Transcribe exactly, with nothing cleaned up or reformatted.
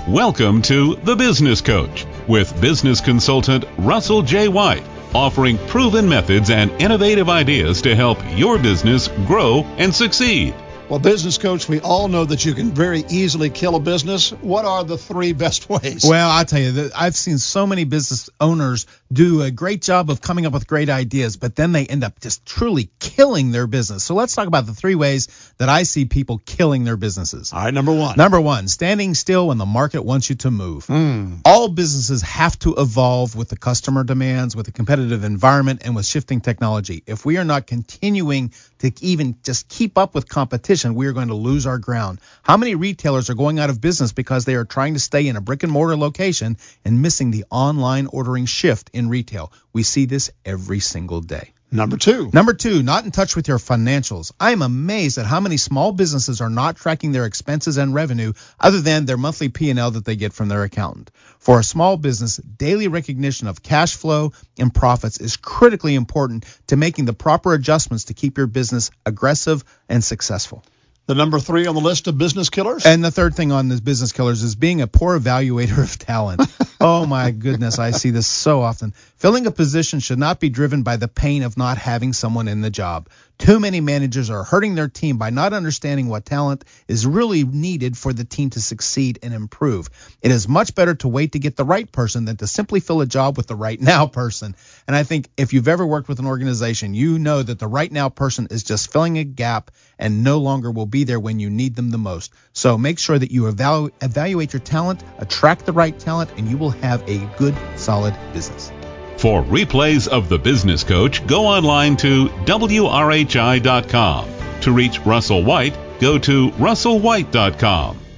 Welcome to The Business Coach with business consultant Russell J. White, offering proven methods and innovative ideas to help your business grow and succeed. Well, Business Coach, we all know that you can very easily kill a business. What are the three best ways? Well, I'll tell you, that I've seen so many business owners do a great job of coming up with great ideas, but then they end up just truly killing their business. So let's talk about the three ways that I see people killing their businesses. All right, number one. Number one, standing still when the market wants you to move. Mm. All businesses have to evolve with the customer demands, with the competitive environment, and with shifting technology. If we are not continuing to even just keep up with competition, we are going to lose our ground. How many retailers are going out of business because they are trying to stay in a brick and mortar location and missing the online ordering shift in retail? We see this every single day. Number two. Number two, not in touch with your financials. I am amazed at how many small businesses are not tracking their expenses and revenue other than their monthly P and L that they get from their accountant. For a small business, daily recognition of cash flow and profits is critically important to making the proper adjustments to keep your business aggressive and successful. The number three on the list of business killers? And the third thing on this business killers is being a poor evaluator of talent. Oh, my goodness, I see this so often. Filling a position should not be driven by the pain of not having someone in the job. Too many managers are hurting their team by not understanding what talent is really needed for the team to succeed and improve. It is much better to wait to get the right person than to simply fill a job with the right now person. And I think if you've ever worked with an organization, you know that the right now person is just filling a gap and no longer will be there when you need them the most. So make sure that you evalu- evaluate your talent, attract the right talent, and you will have a good, solid business. For replays of The Business Coach, go online to W R H I dot com. To reach Russell White, go to Russell White dot com.